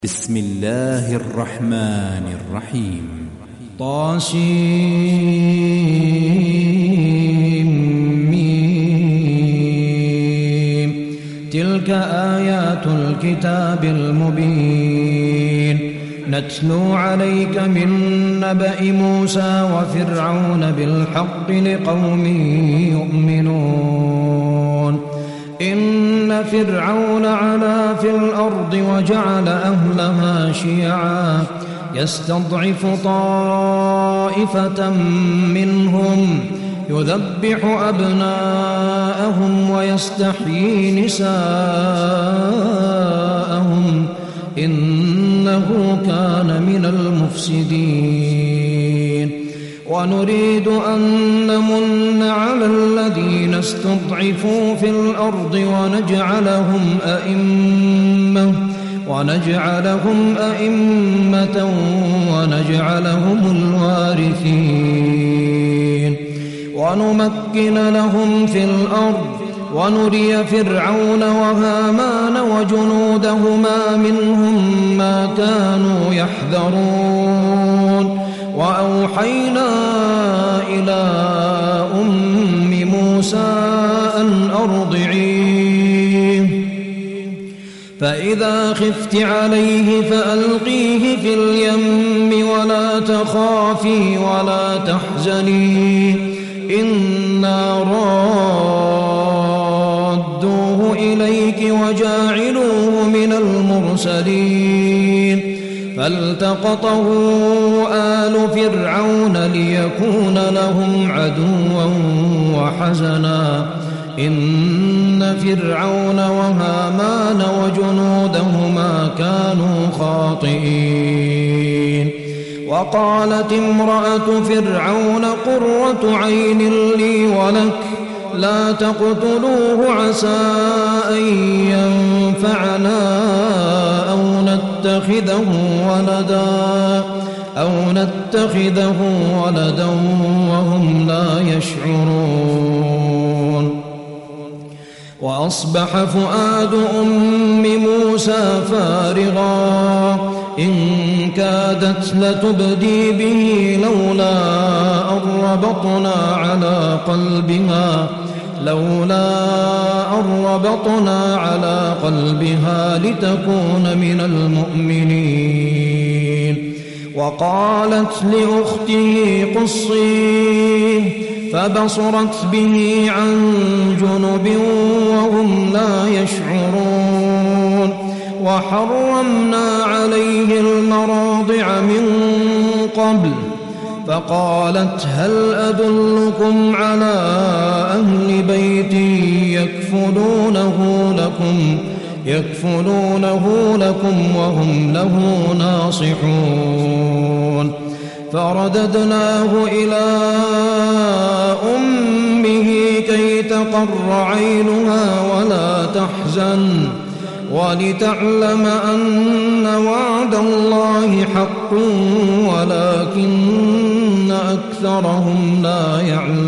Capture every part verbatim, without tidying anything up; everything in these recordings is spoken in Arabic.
بسم الله الرحمن الرحيم. طاسيم. تلك آيات الكتاب المبين نتلو عليك من نبأ موسى وفرعون بالحق لقوم يؤمنون. إن فرعون علا في الأرض وجعل أهلها شيعا يستضعف طائفة منهم يذبح أبناءهم ويستحيي نساءهم إنه كان من المفسدين. ونريد أن نمن على الذين استضعفوا في الأرض ونجعلهم أئمة ونجعلهم أئمة ونجعلهم الوارثين ونمكن لهم في الأرض ونري فرعون وهامان وجنودهما منهم ما كانوا يحذرون. وأوحينا إلى أم موسى أن أرضعيه فإذا خفت عليه فألقيه في اليم ولا تخافي ولا تحزني إنا رادوه إليك وجاعلوه من المرسلين. فالتقطه آل فرعون ليكون لهم عدوا وحزنا إن فرعون وهامان وجنودهما كانوا خاطئين. وقالت امرأة فرعون قرة عين لي ولك لا تقتلوه عسى أن ينفعنا أو نتخذه ولدا أو نتخذه ولدا وهم لا يشعرون. وأصبح فؤاد أم موسى فارغا إن كادت لتبدي به لولا أن ربطنا على قلبها لولا أن ربطنا على قلبها لتكون من المؤمنين. وقالت لأخته قصيه فبصرت به عن جنب وهم لا يشعرون. وحرمنا عليه المراضع من قبل فقالت هل أدلكم على أهل بيت يكفلونه لكم يكفلونه لكم وهم له ناصحون. فرددناه إلى أمه كي تقر عينها ولا تحزن ولتعلم أن وعد الله حق ولكن أكثرهم لا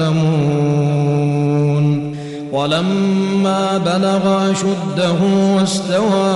يعلمون. ولما بلغ أشده واستوى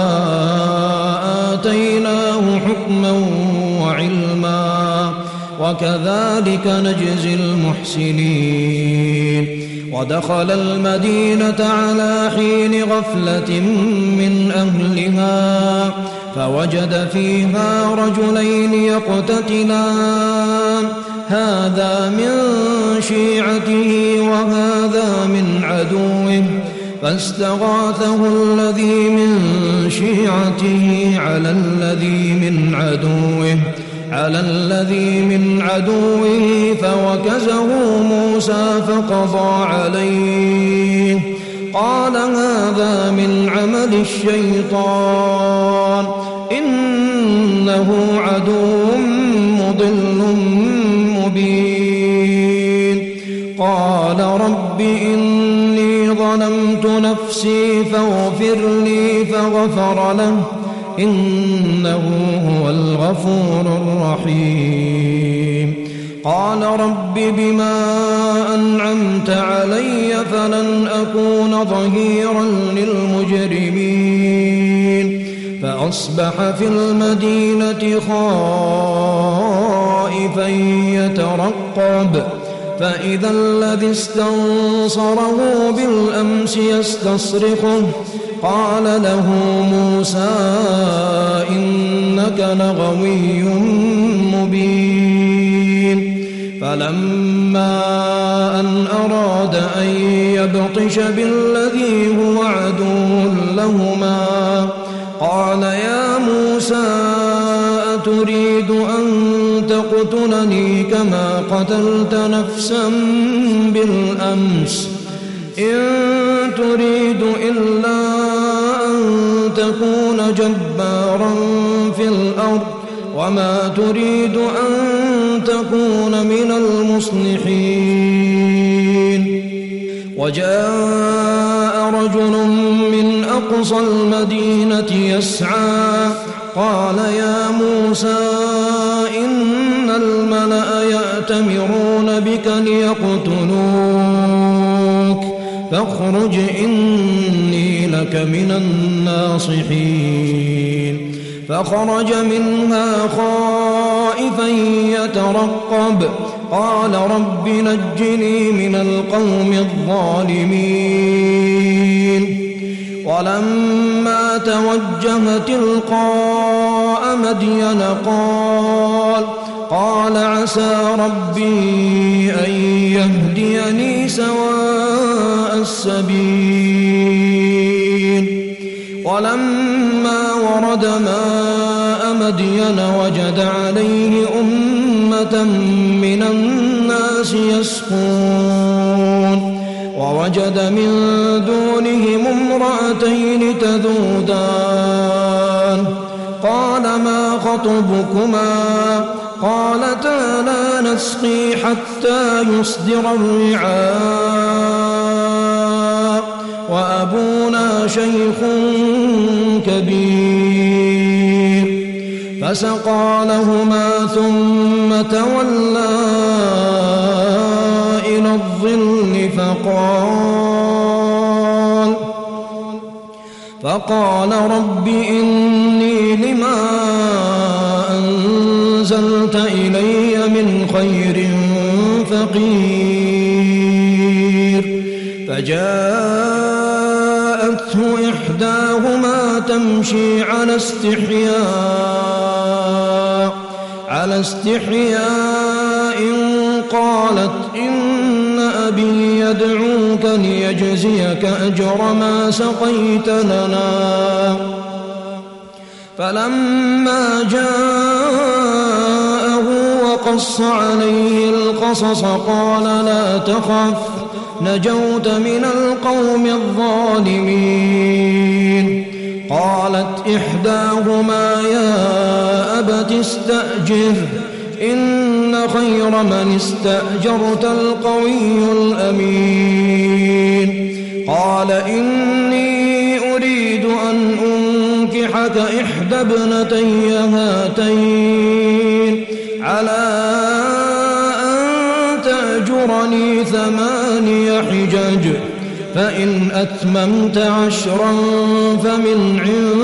آتيناه حكما وعلما وكذلك نجزي المحسنين. ودخل المدينة على حين غفلة من أهلها فوجد فيها رجلين يقتتلان هذا من شيعته وهذا من عدوه فاستغاثه الذي من شيعته على الذي من عدوه على الذي من عدوه فوكزه موسى فقضى عليه قال هذا من عمل الشيطان إنه عدو مضل مبين. قال رب إني ظلمت نفسي فاغفر لي فغفر له إنه هو الغفور الرحيم. قال رب بما أنعمت علي فلن أكون ظهيرا للمجرمين. فأصبح في المدينة خائفا يترقب فإذا الذي استنصره بالأمس يستصرخه قال له موسى إنك لغوي مبين فلما أن أراد أن يبطش بالذي هو عدو لهما قال يا موسى أتريد أن تقتلني كما قتلت نفسا بالأمس إن تريد إلا أن تكون جبارا في الأرض وما تريد أن تكون من المصلحين وجاء رجل من أقصى المدينة يسعى قال يا موسى إن الملأ يأتمرون بك ليقتلوك فاخرج إني لك من الناصحين فخرج منها خائفا يترقب قال رب نجني من القوم الظالمين ولما توجه تلقاء مدين قال قال عسى ربي أن يهديني سواء السبيل ولما ورد ماء مدين وجد عليه أمة من الناس يسقون ووجد من دونهم امرأتين تذودان قال ما خطبكما قالتا لا نسقي حتى يصدر الرعاء وأبونا شيخ كبير فسقى لهما ثم تولى إلى الظل فقال فقال رب إني لما أنزلت إلي من خير فقير فجاءته إحداهما تمشي على استحياء على استحياء قالت إن أبي يدعوك ليجزيك أجر ما سقيت لنا فلما جاءه وقص عليه القصص قال لا تخف نجوت من القوم الظالمين قالت إحداهما يا أبت استأجر إن خير من استأجرت القوي الأمين قال إني أريد أن أنكحك إحدى ابنتي هاتين على أن تأجرني ثماني حجج فإن أتممت عشرا فمن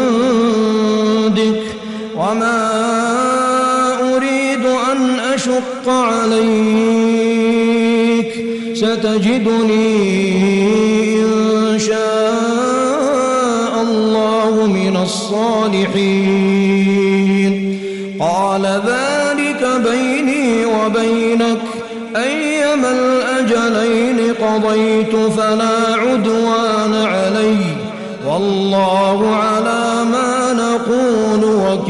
عندك وما أريد أن أشق عليك ستجدني إن شاء الله من الصالحين قال ذلك بيني وبينك أيما الأجلين قضيت فلا عدوان علي والله على ما نقول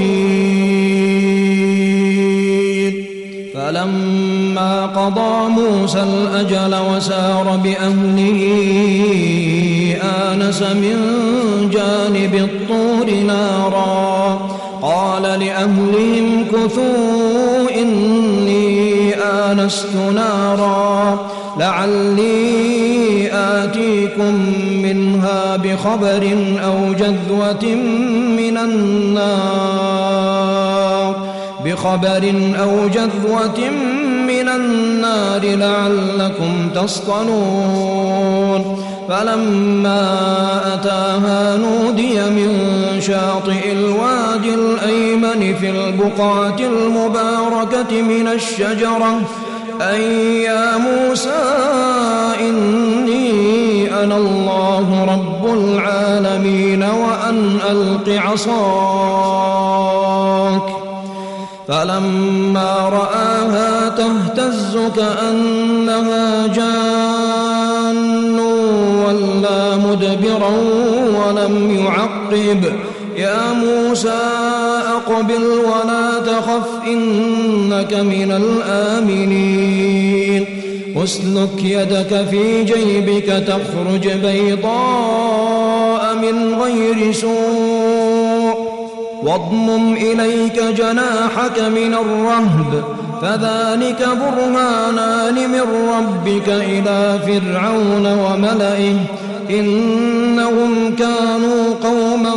وكيل فلما قضى موسى الأجل وسار بأهله آنس من جانب الطور نارا قال لأهلهم كثوا إني آنست نارا لعلي آتيكم منها بخبر أو جذوة من النار بخبر أو جذوة من النار لعلكم تصطلون فلما أتاها نودي من شاطئ الوادي الأيمن في البقعة المباركة من الشجرة أن يا موسى إني أنا الله رب العالمين وأن ألق عصاك. فلما رآها تهتز كأنها جان ولا مدبرا ولم يعقب يا موسى أقبل ولا تخف إنك من الآمنين. اسلك يدك في جيبك تخرج بيضاء من غير سوء واضمم إليك جناحك من الرهب فذلك برهانان من ربك إلى فرعون وملئه إنهم كانوا قوما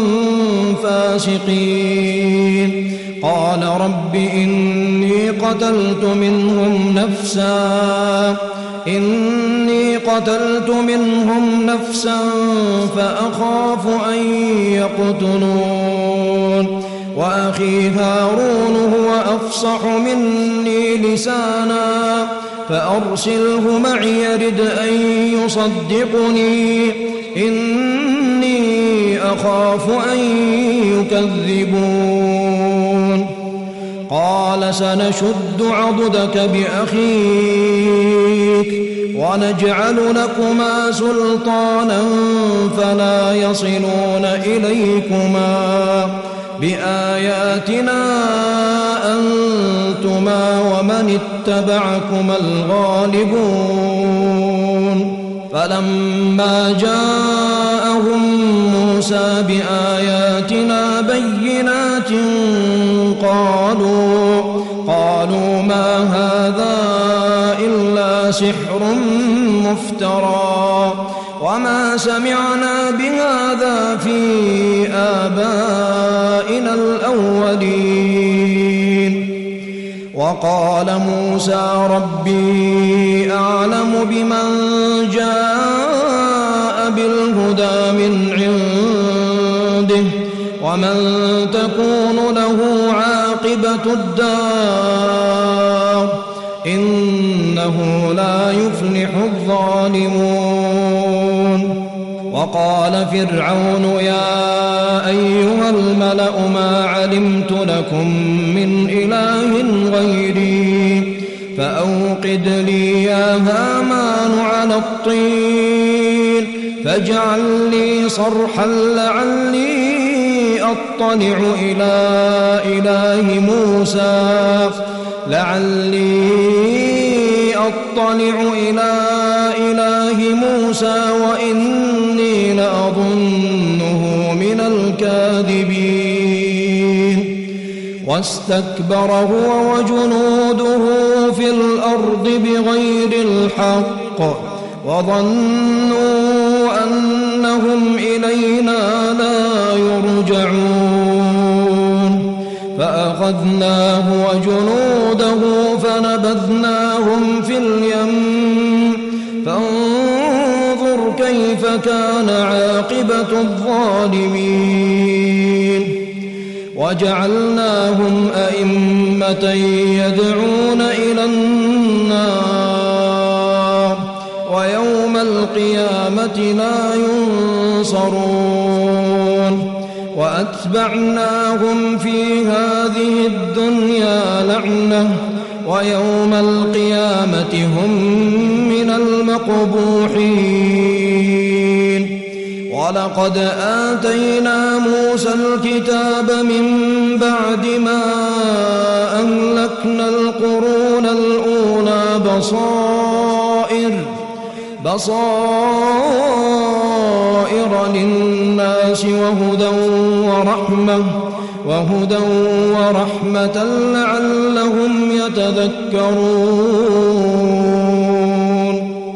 فاسقين. قال رب إني قتلت منهم نفسا إني قتلت منهم نفسا فأخاف أن يقتلون وأخي هارون هو أفصح مني لسانا فأرسله معي يرد أن يصدقني إني أخاف أن يكذبون. قال سنشد عضدك بأخيك ونجعل لكما سلطانا فلا يصلون إليكما بآياتنا أنتما ومن اتبعكما الغالبون. فلما جاءهم موسى بآياتنا بينات قالوا قالوا ما هذا إلا سحر مفترى وما سمعنا بهذا في آبائنا الأولين. وقال موسى ربي أعلم بمن جاء بالهدى من عنده ومن تكون له عاقبة الدار إنه لا يفلح الظالمون. وقال فرعون يا أيها الملأ ما علمت لكم من إله غيري فأوقد لي يا هامان على الطين فاجعل لي صرحا لعلي أطلع إلى إله موسى لعلي أطلع إلى إله موسى وإني لأظنه من الكاذبين. واستكبر هو وجنوده في الأرض بغير الحق وظنوا أنهم إلينا لا يرجعون فأخذناه وجنوده فنبذناهم في اليم فانظر كيف كان عاقبة الظالمين. وجعلناهم أئمة يدعون إلى النار ويوم القيامة لا ينصرون. وأتبعناهم في هذه الدنيا لعنة ويوم القيامة هم من المقبوحين. ولقد آتينا موسى الكتاب من بعد ما أهلكنا القرون الأولى بصائر بصائر للناس وهدى ورحمة وهدى ورحمة لعلهم يتذكرون.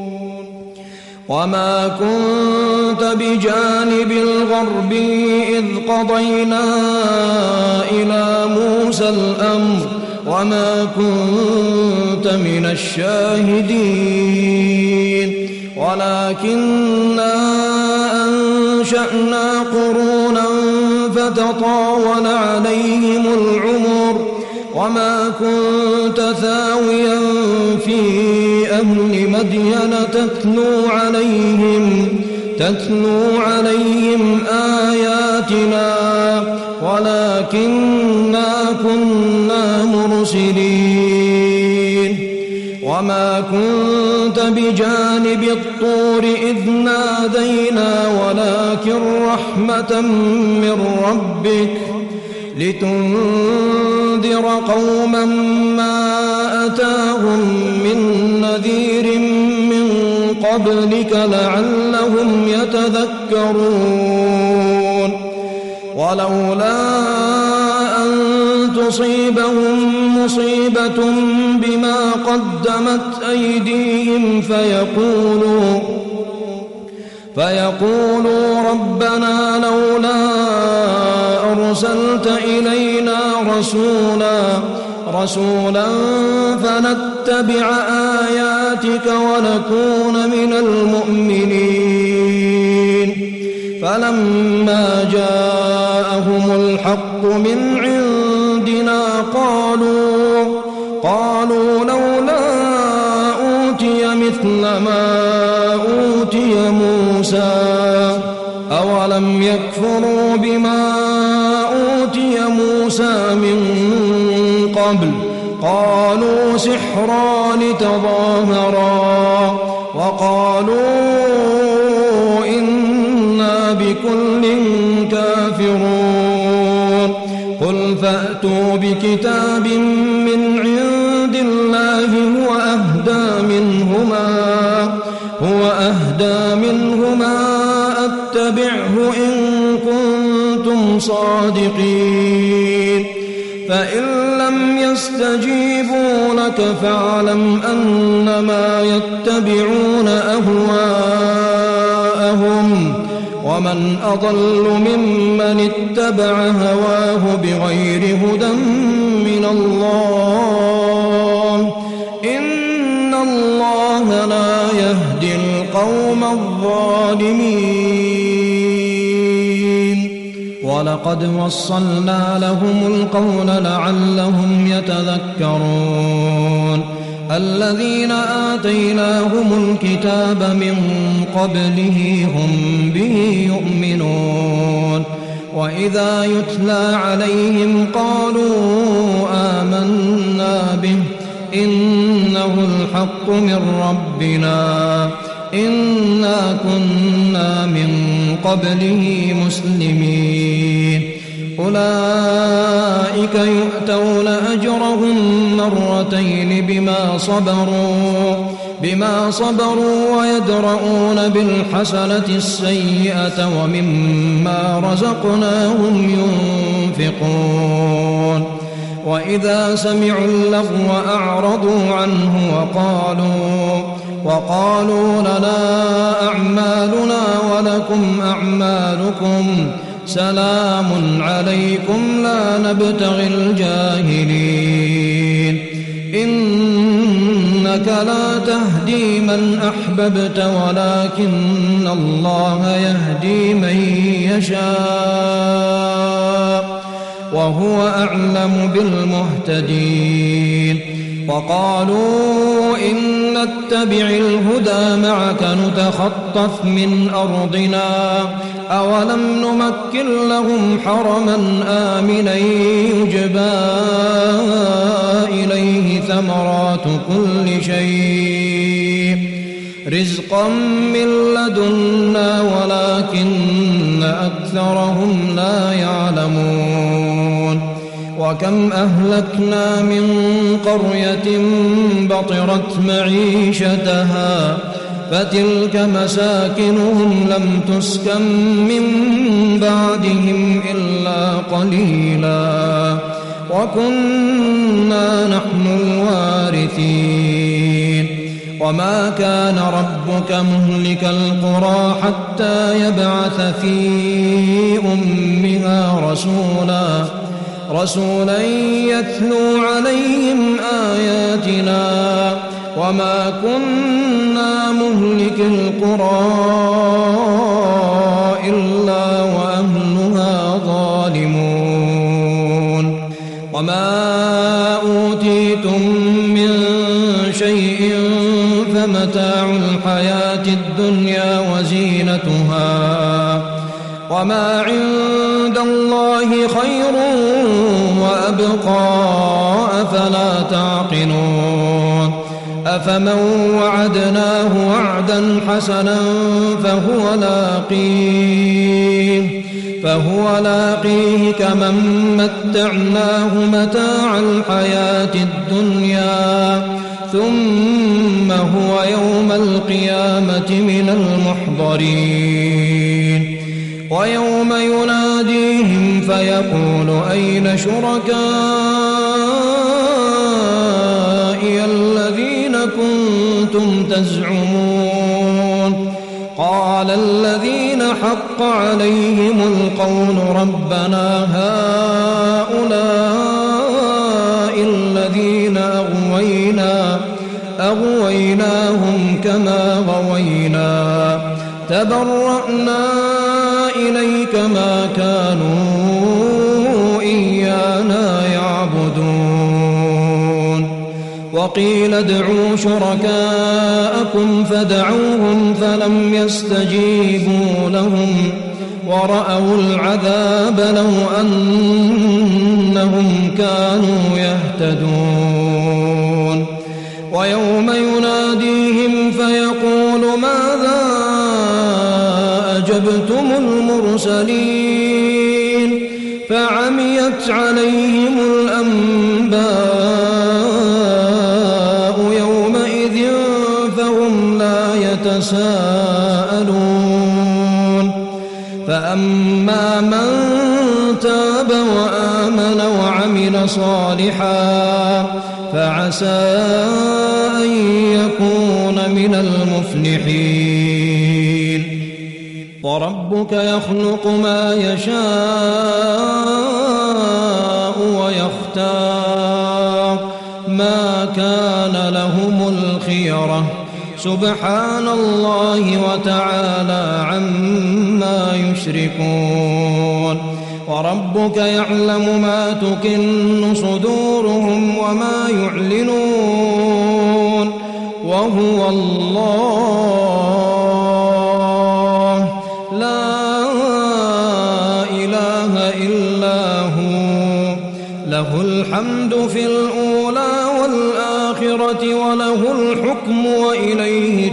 وما كنت بجانب الغرب إذ قضينا إلى موسى الأمر وما كنت من الشاهدين. ولكننا أنشأنا قرونا فتطاول عليهم العمر وما كنت ثاويا في أهل مدين تتلو عليهم تتلو عليهم آياتنا ولكننا كنا مرسلين وما كنت بجانب الطور إذ نادينا ولكن رحمة من ربك لتنذر قوما ما أتاهم من نذير من قبلك لعلهم يتذكرون ولولا أن تصيبهم مصيبة بما قدمت أيديهم فيقولوا فيقولوا ربنا لولا أرسلت إلينا رسولا رسولا فنتبع آياتك ونكون من المؤمنين فلما جاءهم الحق من عندنا قالوا قالوا لولا أوتي مثل ما أوتي موسى أولم يكفروا بما أوتي موسى من قبل قالوا سحران تظاهرا وقالوا إنا بكل كافرون قل فأتوا بكتاب من عند الله هو أهدى منهما هو أهدى منهما أتبعه إن كنتم صادقين فإن لم يستجيبوا لك فاعلم أنما يتبعون أهواءهم ومن أضل ممن اتبع هواه بغير هدى من الله إن الله لا يهدي القوم الظالمين ولقد وصلنا لهم القول لعلهم يتذكرون الذين آتيناهم الكتاب من قبله هم به يؤمنون وإذا يتلى عليهم قالوا آمنا به إنه الحق من ربنا إنا كنا من قبله مسلمين أولئك يؤتون أجرهم مرتين بما صبروا بما صبروا ويدرؤون بالحسنة السيئة ومما رزقناهم ينفقون وإذا سمعوا اللغو أعرضوا عنه وقالوا وقالوا لنا أعمالنا ولكم أعمالكم سلام عليكم لا نبتغي الجاهلين إنك لا تهدي من أحببت ولكن الله يهدي من يشاء وهو أعلم بالمهتدين وقالوا إن نتبع الهدى معك نتخطف من أرضنا أولم نمكن لهم حرما آمنا يجبى إليه ثمرات كل شيء رزقا من لدنا ولكن أكثرهم لا يعلمون وكم أهلكنا من قرية بطرت معيشتها فتلك مساكنهم لم تسكن من بعدهم إلا قليلا وكنا نحن الوارثين وما كان ربك مهلك القرى حتى يبعث في أمها رسولا رسولا يتلو عليهم آياتنا وما كنا مهلك القرى إلا وأهلها ظالمون وما أوتيتم من شيء فمتاع الحياة الدنيا وزينتها وما عند الله خير وأبقى أفلا تعقلون أفمن وعدناه وعدا حسنا فهو لاقيه فهو لاقيه كمن متعناه متاع الحياة الدنيا ثم هو يوم القيامة من المحضرين ويوم يناديهم فيقول أين شركائي الذين كنتم تزعمون قال الذين حق عليهم القول ربنا هؤلاء الذين أغوينا أغويناهم كما غوينا تبرأنا إليك ما كانوا إيانا يعبدون وقيل ادعوا شركاءكم فدعوهم فلم يستجيبوا لهم ورأوا العذاب لو أنهم كانوا يهتدون ويوم يناديهم فيقول ماذا أجبتم المرسلين فعميت عليهم الأنباء يومئذ فهم لا يتساءلون فأما من تاب وآمن وعمل صالحا فعسى أن يكون من المفلحين وربك يخلق ما يشاء ويختار ما كان لهم الخيرة سبحان الله وتعالى عما يشركون وربك يعلم ما تكن صدورهم وما يعلنون وهو الله لا إله إلا هو له الحمد في الأولى والآخرة وله الحكم وإليه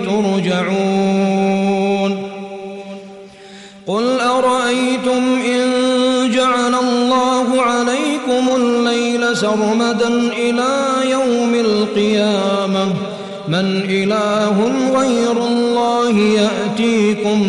ترجعون قل أرأيتم إن جعل الله عليكم الليل سرمدا إلى يوم القيامة من إله غير الله يأتيكم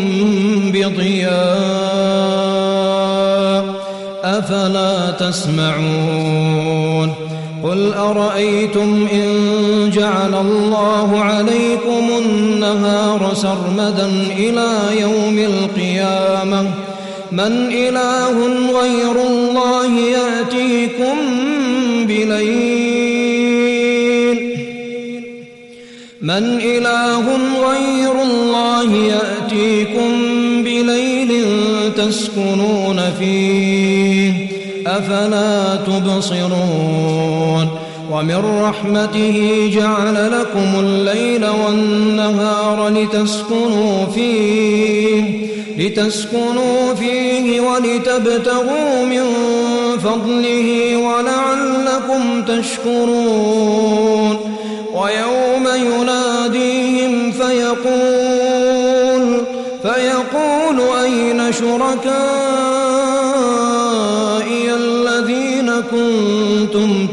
بضياء أفلا تسمعون قل أرأيتم إن جعل الله عليكم النهار سرمدا إلى يوم القيامة من إله غير الله يأتيكم بليل من إله غير الله يأتيكم بليل تسكنون فيه أفلا تبصرون ومن رحمته جعل لكم الليل والنهار لتسكنوا فيه لتسكنوا فيه ولتبتغوا من فضله ولعلكم تشكرون ويوم يناديهم فيقول فيقول أين شركائي الذين كنتم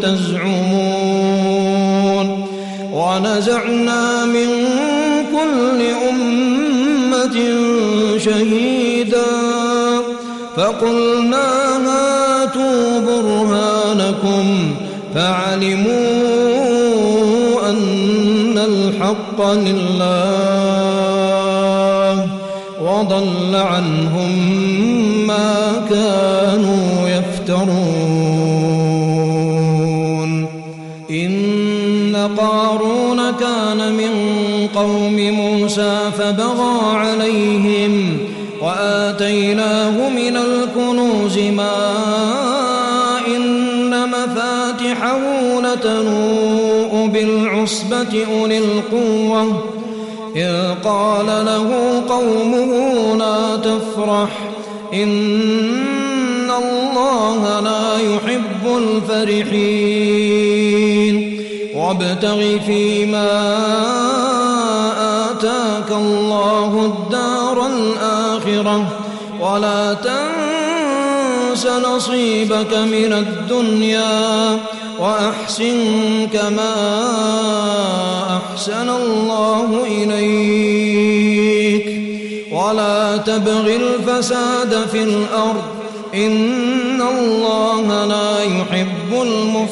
تزعمون ونزعنا من كل أمة شهيدا فقلنا هاتوا برهانكم فعلموا أن الحق لله وضل عنهم ما كانوا يفترون إن قارون كان من قوم موسى فبغى عليهم وآتيناه من الكنوز ما إن مفاتحه لتنوء بالعصبة أولي القوة إذ قال له قومه لا تفرح إن الله لا يحب الفرحين وابتغ فيما آتاك الله الدار الآخرة ولا تنس نصيبك من الدنيا وأحسن كما أحسن الله إليك ولا تبغ الفساد في الأرض إن الله لا يحب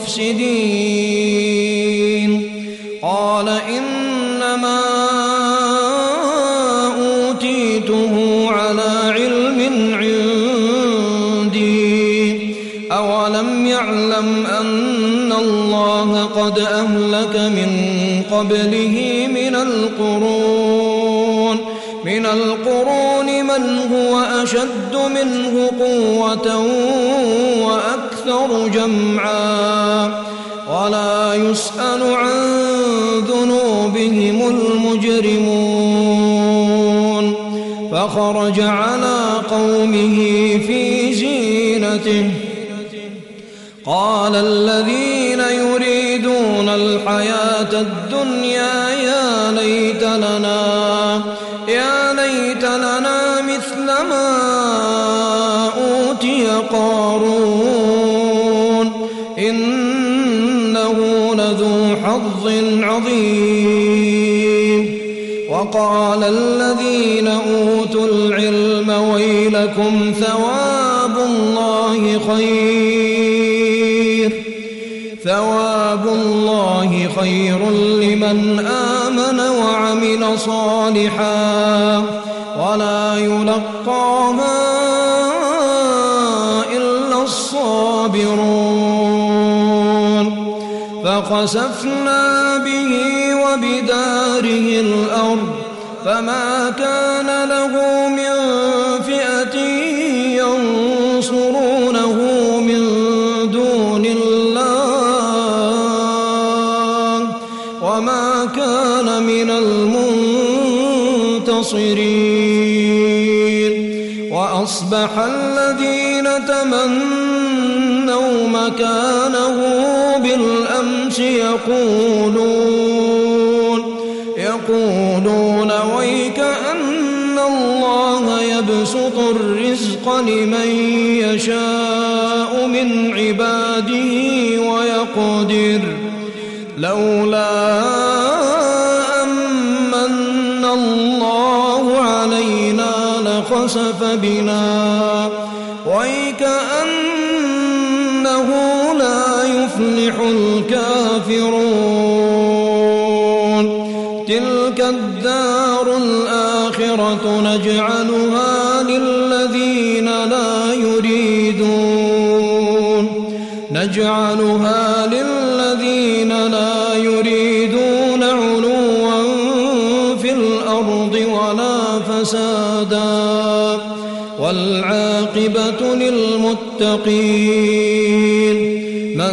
المفسدين قال إنما أوتيته على علم عندي أولم يعلم أن الله قد أهلك من قبله من القرون من القرون من هو أشد منه قوة وأكثر جمعا ولا يسأل عن ذنوبهم المجرمون فخرج على قومه في زينته قال الذين يريدون الحياة الدنيا يا ليت لنا يا ليت لنا مثل ما أوتي قارون إنه لذو حظ عظيم وقال الذين أوتوا العلم ويلكم ثواب الله خير ثواب الله خير لمن آمن وعمل صالحا ولا يلقاها إلا الصابرون فخسفنا به وبداره الأرض فما كان له من فئة ينصرونه من دون الله وما كان من المنتصرين وأصبح الذين تمنوا مكانه بالأمس يقولون يقولون ويك أن الله يبسط الرزق لمن يشاء من عباده ويقدر لولا أمن الله علينا لخسف بنا ويكأنه لا يفلح الكافرون تلك الدار الآخرة نجعلها للذين لا يريدون نجعلها للذين لا يريدون علوا في الأرض ولا فسادا والعاقبة للمتقين من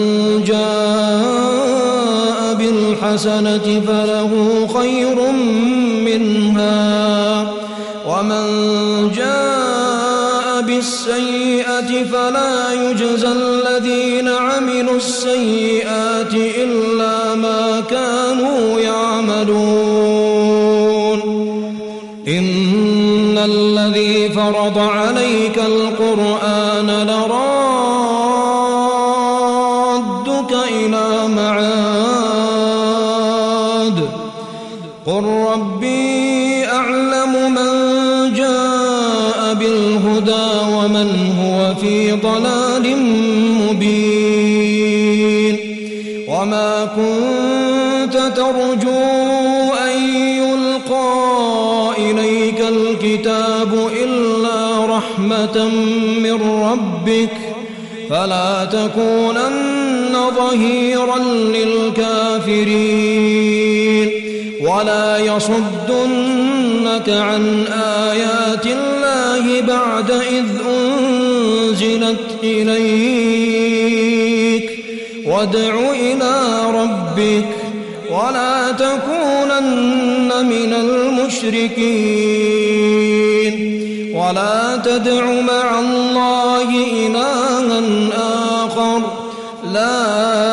جاء بالحسنة فله خير منها ومن جاء بالسيئة فلا يجزى الذين عملوا السيئات إلا ما كانوا يعملون إن الذي فرض عليك القرآن لرادك إلى معاد قل ربي أعلم من جاء بالهدى ومن هو في ضلال مبين وما كنت ترجو أن يلقى إليك الكتاب إلا رحمة من ربك فلا تكونن ظهيرا للكافرين ولا يصدنك عن آيات الله بعد إذ أنزلت إليك وادع إلى ربك ولا تكونن من المشركين ولا تدع مع الله إلها آخر لا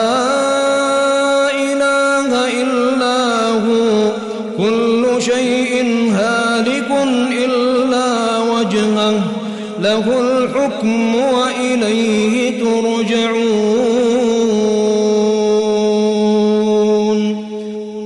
إله إلا هو كل شيء هالك إلا وجهه له الحكم وإليه ترجعون